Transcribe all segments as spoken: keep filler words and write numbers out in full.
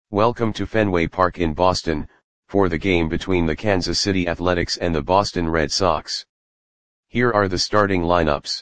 Welcome to Fenway Park in Boston, for the game between the Kansas City Athletics and the Boston Red Sox. Here are the starting lineups.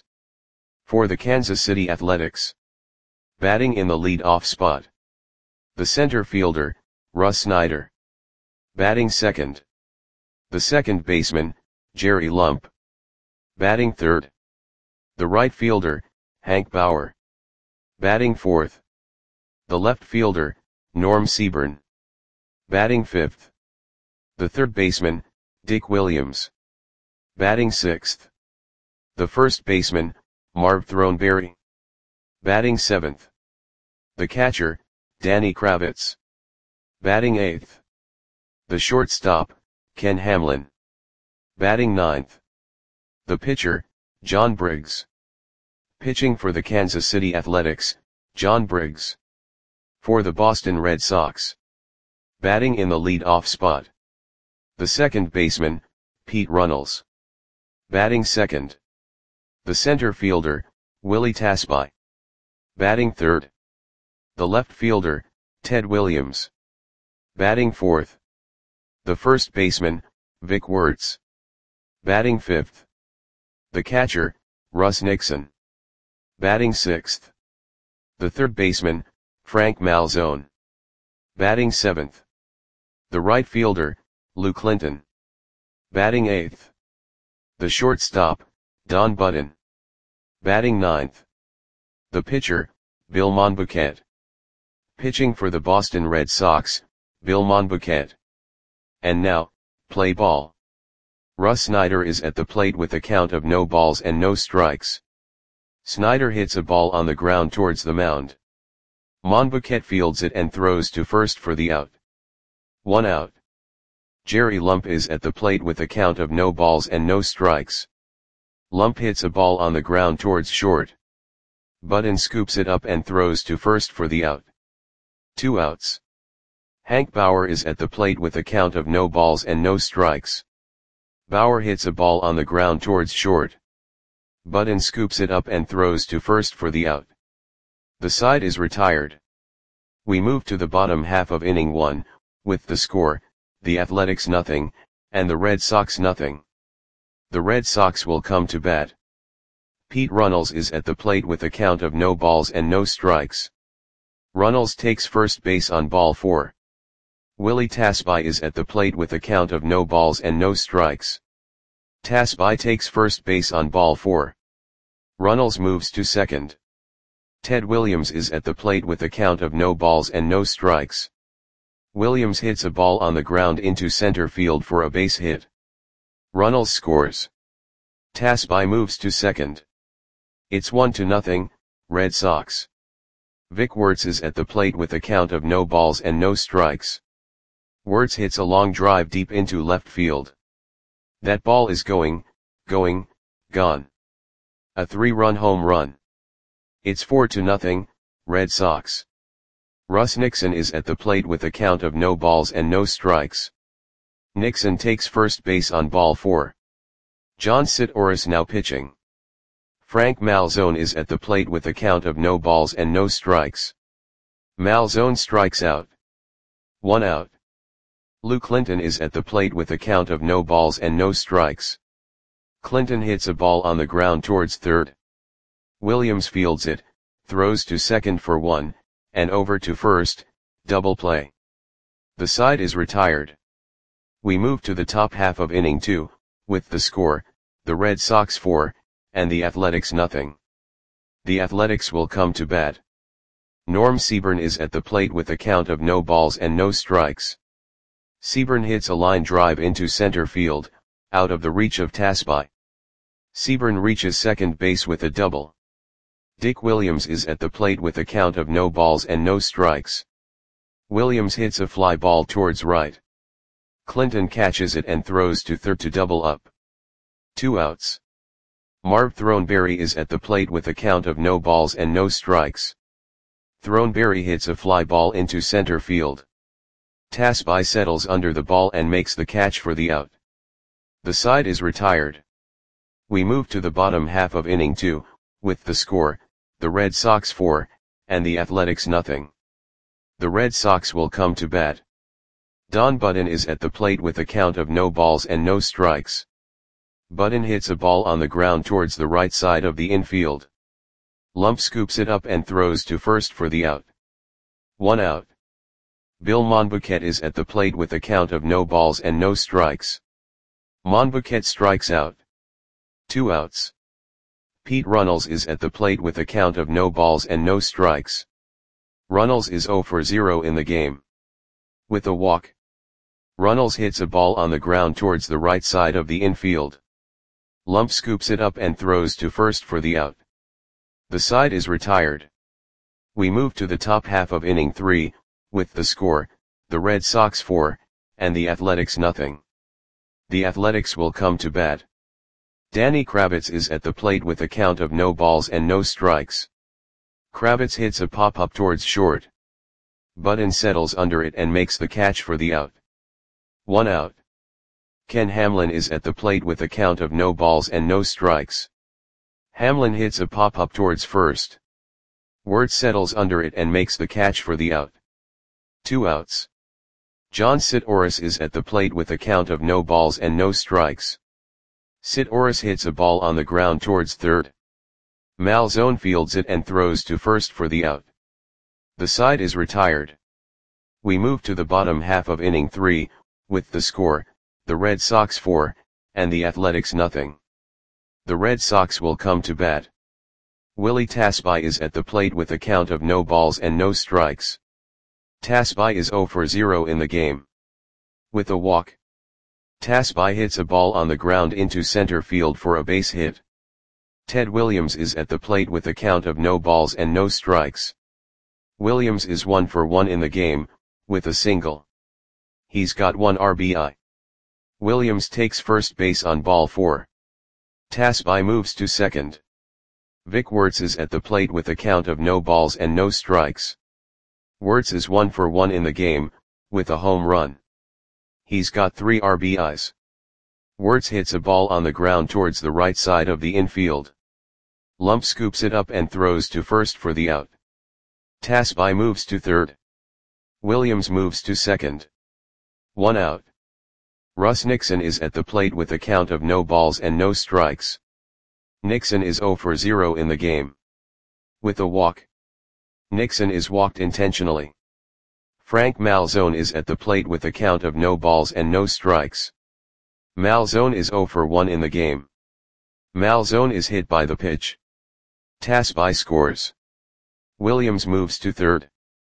For the Kansas City Athletics. Batting in the lead-off spot. The center fielder, Russ Snyder. Batting second. The second baseman, Jerry Lump. Batting third. The right fielder, Hank Bauer. Batting fourth. The left fielder, Norm Seaburn. Batting fifth. The third baseman, Dick Williams. Batting sixth. The first baseman, Marv Throneberry. Batting seventh. The catcher, Danny Kravitz. Batting eighth. The shortstop, Ken Hamlin. Batting ninth. The pitcher, John Briggs. Pitching for the Kansas City Athletics, John Briggs. For the Boston Red Sox. Batting in the lead-off spot. The second baseman, Pete Runnels. Batting second. The center fielder, Willie Tasby. Batting third. The left fielder, Ted Williams. Batting fourth. The first baseman, Vic Wertz. Batting fifth. The catcher, Russ Nixon. Batting sixth. The third baseman, Frank Malzone. Batting seventh. The right fielder, Lou Clinton. Batting eighth. The shortstop, Don Button. Batting ninth. The pitcher, Bill Monbouquet. Pitching for the Boston Red Sox, Bill Monbouquet. And now, play ball. Russ Snyder is at the plate with a count of no balls and no strikes. Snyder hits a ball on the ground towards the mound. Monbouquet fields it and throws to first for the out. One out. Jerry Lump is at the plate with a count of no balls and no strikes. Lump hits a ball on the ground towards short. Button scoops it up and throws to first for the out. Two outs. Hank Bauer is at the plate with a count of no balls and no strikes. Bauer hits a ball on the ground towards short. Button scoops it up and throws to first for the out. The side is retired. We move to the bottom half of inning one, with the score, the Athletics nothing, and the Red Sox nothing. The Red Sox will come to bat. Pete Runnels is at the plate with a count of no balls and no strikes. Runnels takes first base on ball four. Willie Tasby is at the plate with a count of no balls and no strikes. Tasby takes first base on ball four. Runnels moves to second. Ted Williams is at the plate with a count of no balls and no strikes. Williams hits a ball on the ground into center field for a base hit. Runnels scores. Tasby moves to second. It's one to nothing, Red Sox. Vic Wertz is at the plate with a count of no balls and no strikes. Wertz hits a long drive deep into left field. That ball is going, going, gone. A three-run home run. It's four to nothing, Red Sox. Russ Nixon is at the plate with a count of no balls and no strikes. Nixon takes first base on ball four. John Sitoris now pitching. Frank Malzone is at the plate with a count of no balls and no strikes. Malzone strikes out. One out. Lou Clinton is at the plate with a count of no balls and no strikes. Clinton hits a ball on the ground towards third. Williams fields it, throws to second for one, and over to first, double play. The side is retired. We move to the top half of inning two, with the score, the Red Sox four, and the Athletics nothing. The Athletics will come to bat. Norm Seaburn is at the plate with a count of no balls and no strikes. Seaburn hits a line drive into center field, out of the reach of Tasby. Seaburn reaches second base with a double. Dick Williams is at the plate with a count of no balls and no strikes. Williams hits a fly ball towards right. Clinton catches it and throws to third to double up. Two outs. Marv Throneberry is at the plate with a count of no balls and no strikes. Throneberry hits a fly ball into center field. Tasby settles under the ball and makes the catch for the out. The side is retired. We move to the bottom half of inning two, with the score, the Red Sox four, and the Athletics nothing. the Red Sox will come to bat. Don Button is at the plate with a count of no balls and no strikes. Button hits a ball on the ground towards the right side of the infield. Lump scoops it up and throws to first for the out. One out. Bill Monbuquet is at the plate with a count of no balls and no strikes. Monbuquet strikes out. Two outs. Pete Runnels is at the plate with a count of no balls and no strikes. Runnels is zero for zero in the game. With a walk. Runnels hits a ball on the ground towards the right side of the infield. Lump scoops it up and throws to first for the out. The side is retired. We move to the top half of inning three, with the score, the Red Sox four, and the Athletics nothing. The Athletics will come to bat. Danny Kravitz is at the plate with a count of no balls and no strikes. Kravitz hits a pop-up towards short. Button settles under it and makes the catch for the out. One out. Ken Hamlin is at the plate with a count of no balls and no strikes. Hamlin hits a pop-up towards first. Wirtz settles under it and makes the catch for the out. Two outs. John Sitoris is at the plate with a count of no balls and no strikes. Sitoris hits a ball on the ground towards third. Malzone fields it and throws to first for the out. The side is retired. We move to the bottom half of inning three, with the score, the Red Sox four, and the Athletics nothing. The Red Sox will come to bat. Willie Tasby is at the plate with a count of no balls and no strikes. Tasby is zero for zero in the game. With a walk. Tasby hits a ball on the ground into center field for a base hit. Ted Williams is at the plate with a count of no balls and no strikes. Williams is one for one in the game, with a single. He's got one R B I. Williams takes first base on ball four. Tasby moves to second. Vic Wirtz is at the plate with a count of no balls and no strikes. Wirtz is one for one in the game, with a home run. He's got three R B Is. Wirtz hits a ball on the ground towards the right side of the infield. Lump scoops it up and throws to first for the out. Tasby moves to third. Williams moves to second. One out. Russ Nixon is at the plate with a count of no balls and no strikes. Nixon is zero for zero in the game. With a walk. Nixon is walked intentionally. Frank Malzone is at the plate with a count of no balls and no strikes. Malzone is zero for one in the game. Malzone is hit by the pitch. Tasby scores. Williams moves to third.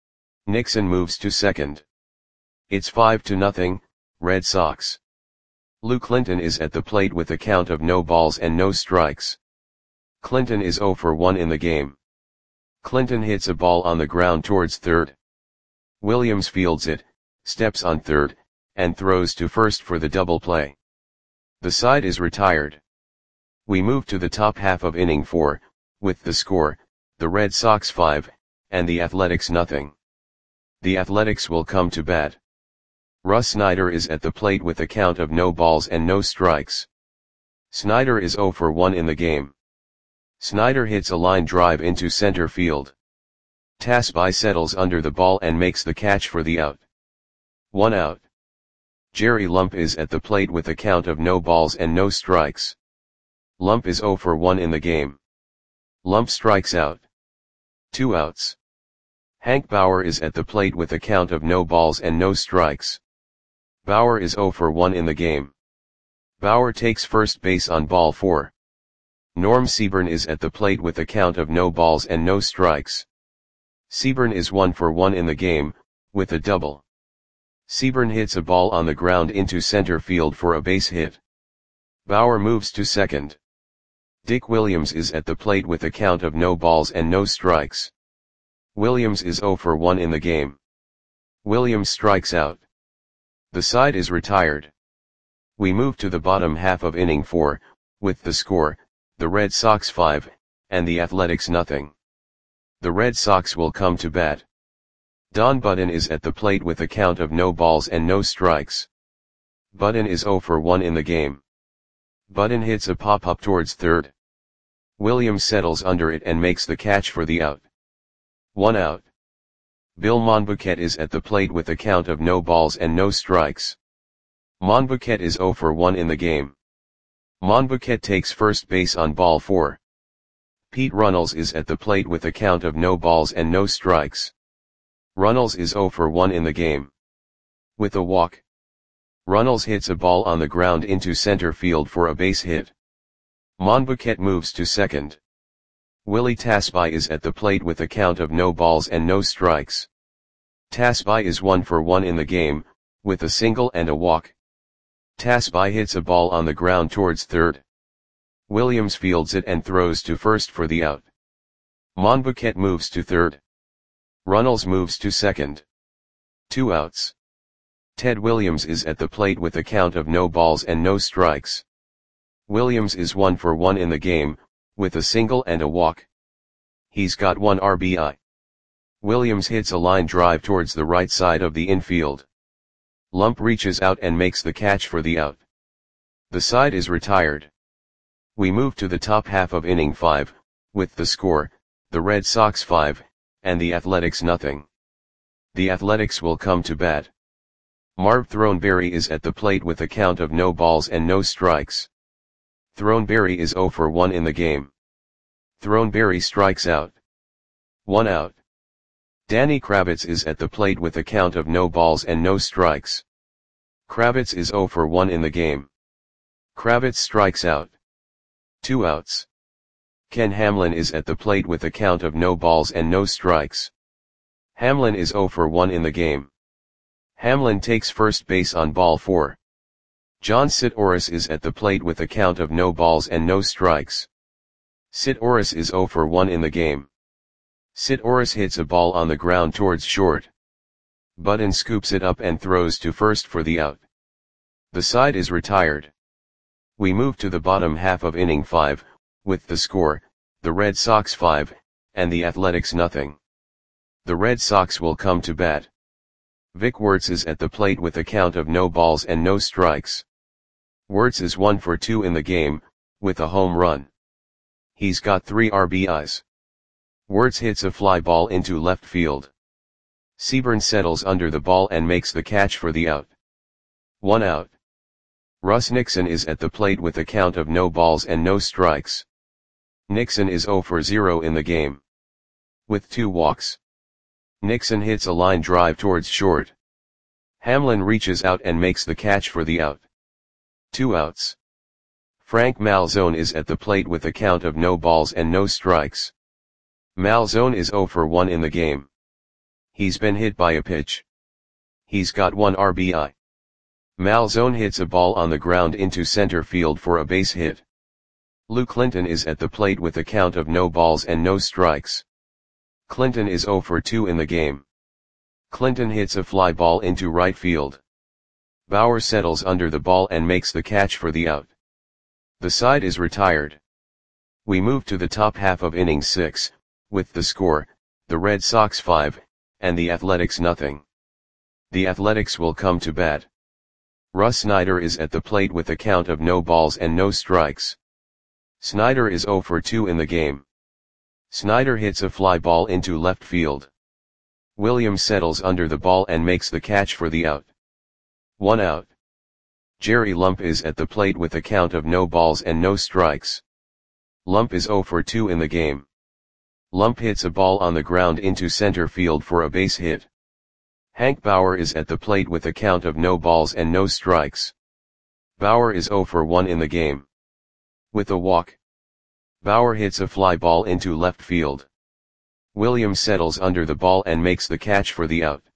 Nixon moves to second. It's five to nothing, Red Sox. Lou Clinton is at the plate with a count of no balls and no strikes. Clinton is zero for one in the game. Clinton hits a ball on the ground towards third. Williams fields it, steps on third, and throws to first for the double play. The side is retired. We move to the top half of inning four, with the score, the Red Sox five, and the Athletics nothing. The Athletics will come to bat. Russ Snyder is at the plate with a count of no balls and no strikes. Snyder is zero for one in the game. Snyder hits a line drive into center field. Tasby settles under the ball and makes the catch for the out. One out. Jerry Lump is at the plate with a count of no balls and no strikes. Lump is zero for one in the game. Lump strikes out. Two outs. Hank Bauer is at the plate with a count of no balls and no strikes. Bauer is zero for one in the game. Bauer takes first base on ball four. Norm Seaburn is at the plate with a count of no balls and no strikes. Seaburn is one for one in the game, with a double. Seaburn hits a ball on the ground into center field for a base hit. Bauer moves to second. Dick Williams is at the plate with a count of no balls and no strikes. Williams is zero for one in the game. Williams strikes out. The side is retired. We move to the bottom half of inning four, with the score, the Red Sox five, and the Athletics nothing. The Red Sox will come to bat. Don Button is at the plate with a count of no balls and no strikes. Button is zero for one in the game. Button hits a pop-up towards third. Williams settles under it and makes the catch for the out. One out. Bill Monbouquet is at the plate with a count of no balls and no strikes. Monbouquet is zero for one in the game. Monbouquet takes first base on ball four. Pete Runnels is at the plate with a count of no balls and no strikes. Runnels is zero for one in the game. With a walk, Runnels hits a ball on the ground into center field for a base hit. Monbouquet moves to second. Willie Tasby is at the plate with a count of no balls and no strikes. Tasby is one for one in the game, with a single and a walk. Tasby hits a ball on the ground towards third. Williams fields it and throws to first for the out. Monbouquet moves to third. Runnels moves to second. Two outs. Ted Williams is at the plate with a count of no balls and no strikes. Williams is one for one in the game, with a single and a walk. He's got one R B I. Williams hits a line drive towards the right side of the infield. Lump reaches out and makes the catch for the out. The side is retired. We move to the top half of inning five, with the score, the Red Sox five, and the Athletics nothing. The Athletics will come to bat. Marv Throneberry is at the plate with a count of no balls and no strikes. Throneberry is zero for one in the game. Throneberry strikes out. One out. Danny Kravitz is at the plate with a count of no balls and no strikes. Kravitz is zero for one in the game. Kravitz strikes out. Two outs. Ken Hamlin is at the plate with a count of no balls and no strikes. Hamlin is zero for one in the game. Hamlin takes first base on ball four. John Sitoris is at the plate with a count of no balls and no strikes. Sitoris is zero for one in the game. Sitoris hits a ball on the ground towards short. Button scoops it up and throws to first for the out. The side is retired. We move to the bottom half of inning five, with the score, the Red Sox five, and the Athletics nothing. The Red Sox will come to bat. Vic Wertz is at the plate with a count of no balls and no strikes. Wertz is one for two in the game, with a home run. He's got three R B Is. Wertz hits a fly ball into left field. Seaburn settles under the ball and makes the catch for the out. One out. Russ Nixon is at the plate with a count of no balls and no strikes. Nixon is zero for zero in the game. With two walks, Nixon hits a line drive towards short. Hamlin reaches out and makes the catch for the out. Two outs. Frank Malzone is at the plate with a count of no balls and no strikes. Malzone is zero for one in the game. He's been hit by a pitch. He's got one R B I. Malzone hits a ball on the ground into center field for a base hit. Lou Clinton is at the plate with a count of no balls and no strikes. Clinton is zero for two in the game. Clinton hits a fly ball into right field. Bauer settles under the ball and makes the catch for the out. The side is retired. We move to the top half of inning six, with the score, the Red Sox five, and the Athletics nothing. The Athletics will come to bat. Russ Snyder is at the plate with a count of no balls and no strikes. Snyder is zero for two in the game. Snyder hits a fly ball into left field. Williams settles under the ball and makes the catch for the out. One out. Jerry Lump is at the plate with a count of no balls and no strikes. Lump is zero for two in the game. Lump hits a ball on the ground into center field for a base hit. Hank Bauer is at the plate with a count of no balls and no strikes. Bauer is zero for one in the game. With a walk, Bauer hits a fly ball into left field. Williams settles under the ball and makes the catch for the out.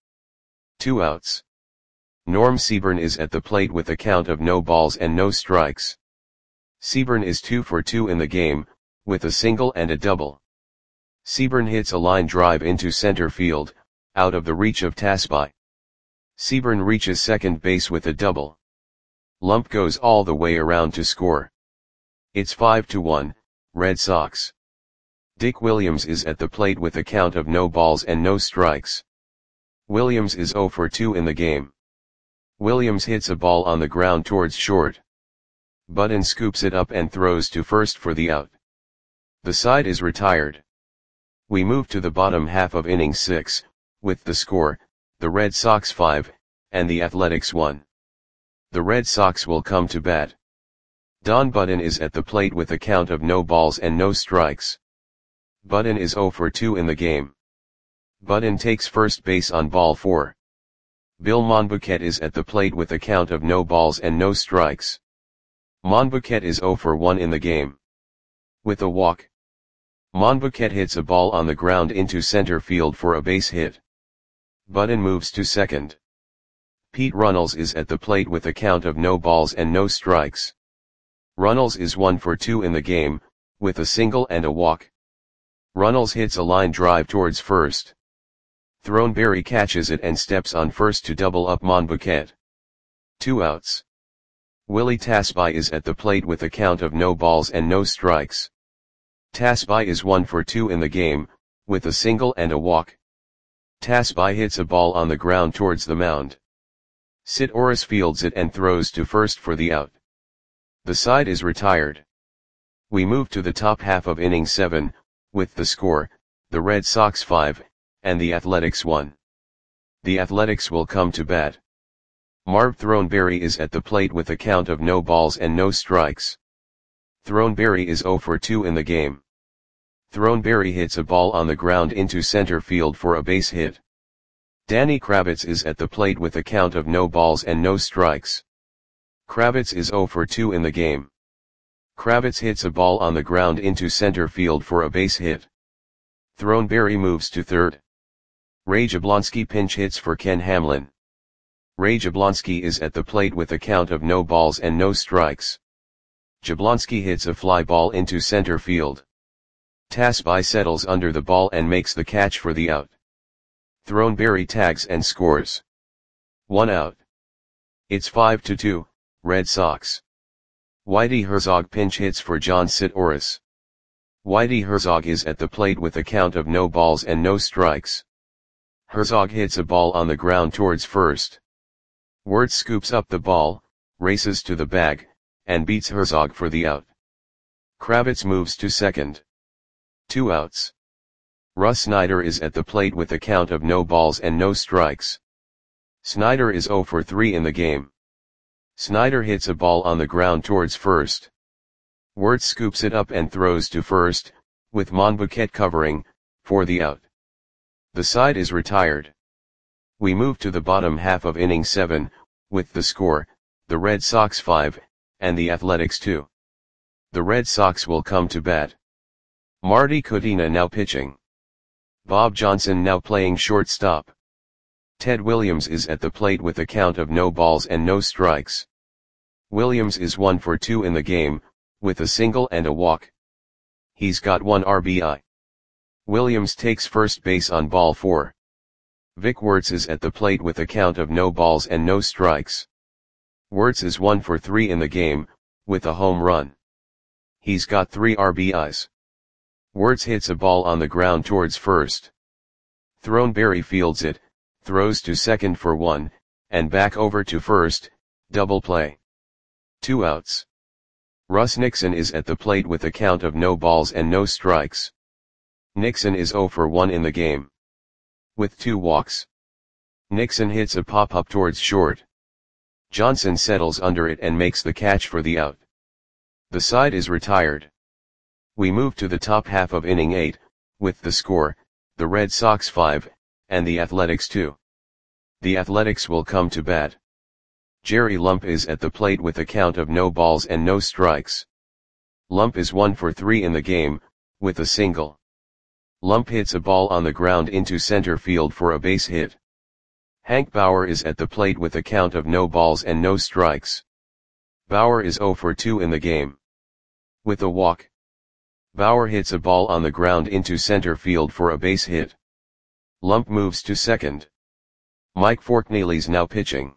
Two outs. Norm Seaburn is at the plate with a count of no balls and no strikes. Seaburn is two for two in the game, with a single and a double. Seaburn hits a line drive into center field, out of the reach of Tasby. Seaburn reaches second base with a double. Lump goes all the way around to score. It's five to one, Red Sox. Dick Williams is at the plate with a count of no balls and no strikes. Williams is zero for two in the game. Williams hits a ball on the ground towards short. Button scoops it up and throws to first for the out. The side is retired. We move to the bottom half of inning six, with the score, the Red Sox five, and the Athletics one. The Red Sox will come to bat. Don Button is at the plate with a count of no balls and no strikes. Button is oh for two in the game. Button takes first base on ball four. Bill Monbuquet is at the plate with a count of no balls and no strikes. Monbuquet is oh for one in the game. With a walk, Monbuquet hits a ball on the ground into center field for a base hit. Button moves to second. Pete Runnels is at the plate with a count of no balls and no strikes. Runnels is one for two in the game, with a single and a walk. Runnels hits a line drive towards first. Throneberry catches it and steps on first to double up Monbuquet. Two outs. Willie Tasby is at the plate with a count of no balls and no strikes. Tasby is one for two in the game, with a single and a walk. Tasby hits a ball on the ground towards the mound. Sid Orris fields it and throws to first for the out. The side is retired. We move to the top half of inning seven, with the score, the Red Sox five, and the Athletics one. The Athletics will come to bat. Marv Throneberry is at the plate with a count of no balls and no strikes. Throneberry is oh for two in the game. Throneberry hits a ball on the ground into center field for a base hit. Danny Kravitz is at the plate with a count of no balls and no strikes. Kravitz is oh for two in the game. Kravitz hits a ball on the ground into center field for a base hit. Throneberry moves to third. Ray Jablonski pinch hits for Ken Hamlin. Ray Jablonski is at the plate with a count of no balls and no strikes. Jablonski hits a fly ball into center field. Tasby settles under the ball and makes the catch for the out. Throneberry tags and scores. One out. It's five to two, Red Sox. Whitey Herzog pinch hits for John Sid Orris. Whitey Herzog is at the plate with a count of no balls and no strikes. Herzog hits a ball on the ground towards first. Wirtz scoops up the ball, races to the bag, and beats Herzog for the out. Kravitz moves to second. Two outs. Russ Snyder is at the plate with a count of no balls and no strikes. Snyder is oh for three in the game. Snyder hits a ball on the ground towards first. Wirtz scoops it up and throws to first, with Monbuquet covering, for the out. The side is retired. We move to the bottom half of inning seven, with the score, the Red Sox five, and the Athletics two. The Red Sox will come to bat. Marty Kutina now pitching. Bob Johnson now playing shortstop. Ted Williams is at the plate with a count of no balls and no strikes. Williams is one for two in the game, with a single and a walk. He's got one R B I. Williams takes first base on ball four. Vic Wirtz is at the plate with a count of no balls and no strikes. Wirtz is one for three in the game, with a home run. He's got three R B Is. Wirtz hits a ball on the ground towards first. Throneberry fields it, throws to second for one, and back over to first, double play. Two outs. Russ Nixon is at the plate with a count of no balls and no strikes. Nixon is oh for one in the game. With two walks. Nixon hits a pop-up towards short. Johnson settles under it and makes the catch for the out. The side is retired. We move to the top half of inning eight, with the score, the Red Sox five, and the Athletics two. The Athletics will come to bat. Jerry Lump is at the plate with a count of no balls and no strikes. Lump is one for three in the game, with a single. Lump hits a ball on the ground into center field for a base hit. Hank Bauer is at the plate with a count of no balls and no strikes. Bauer is oh for two in the game. With a walk. Bauer hits a ball on the ground into center field for a base hit. Lump moves to second. Mike Forkneely's now pitching.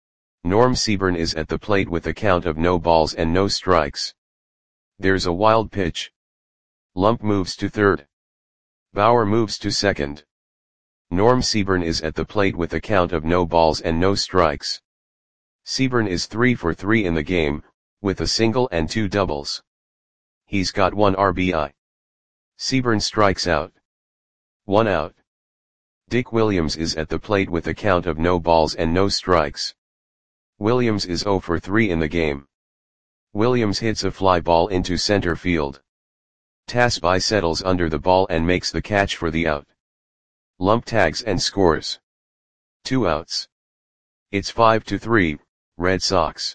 Norm Seaburn is at the plate with a count of no balls and no strikes. There's a wild pitch. Lump moves to third. Bauer moves to second. Norm Seaburn is at the plate with a count of no balls and no strikes. Seaburn is three for three in the game, with a single and two doubles. He's got one R B I. Seaburn strikes out. One out. Dick Williams is at the plate with a count of no balls and no strikes. Williams is zero for three in the game. Williams hits a fly ball into center field. Tasby settles under the ball and makes the catch for the out. Lump tags and scores. Two outs. It's five to three, Red Sox.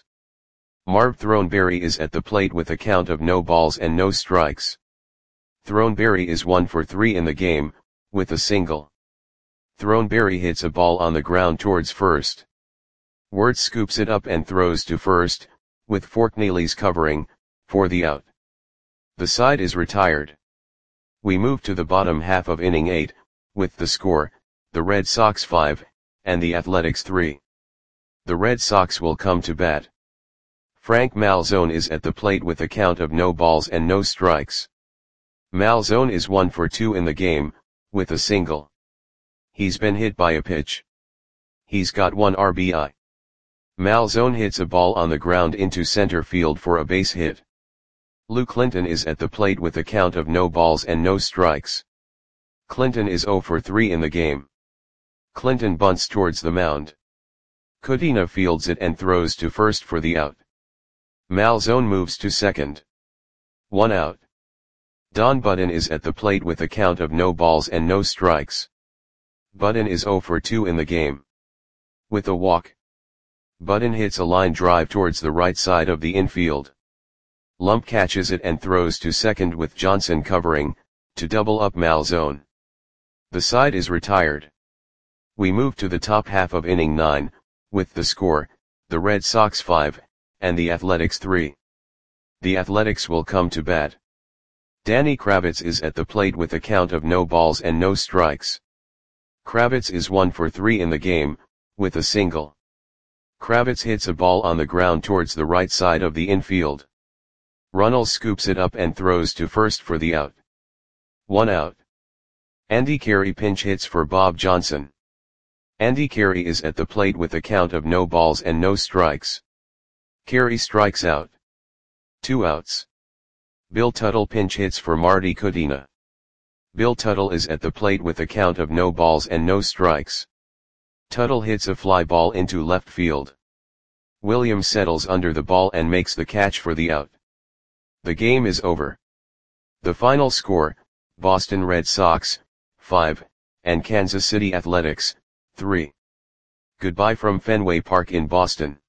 Marv Throneberry is at the plate with a count of no balls and no strikes. Throneberry is one for three in the game, with a single. Throneberry hits a ball on the ground towards first. Wirtz scoops it up and throws to first, with Forkneelys covering, for the out. The side is retired. We move to the bottom half of inning eight, with the score, the Red Sox five, and the Athletics three. The Red Sox will come to bat. Frank Malzone is at the plate with a count of no balls and no strikes. Malzone is one for two in the game, with a single. He's been hit by a pitch. He's got one R B I. Malzone hits a ball on the ground into center field for a base hit. Lou Clinton is at the plate with a count of no balls and no strikes. Clinton is zero for three in the game. Clinton bunts towards the mound. Kudina fields it and throws to first for the out. Malzone moves to second. One out. Don Budden is at the plate with a count of no balls and no strikes. Budden is zero for two in the game. With a walk. Budden hits a line drive towards the right side of the infield. Lump catches it and throws to second with Johnson covering, to double up Malzone. The side is retired. We move to the top half of inning nine, with the score, the Red Sox five, and the Athletics three. The Athletics will come to bat. Danny Kravitz is at the plate with a count of no balls and no strikes. Kravitz is one for three in the game, with a single. Kravitz hits a ball on the ground towards the right side of the infield. Runnels scoops it up and throws to first for the out. One out. Andy Carey pinch hits for Bob Johnson. Andy Carey is at the plate with a count of no balls and no strikes. Carey strikes out. Two outs. Bill Tuttle pinch hits for Marty Kudina. Bill Tuttle is at the plate with a count of no balls and no strikes. Tuttle hits a fly ball into left field. Williams settles under the ball and makes the catch for the out. The game is over. The final score, Boston Red Sox, five, and Kansas City Athletics, three. Goodbye from Fenway Park in Boston.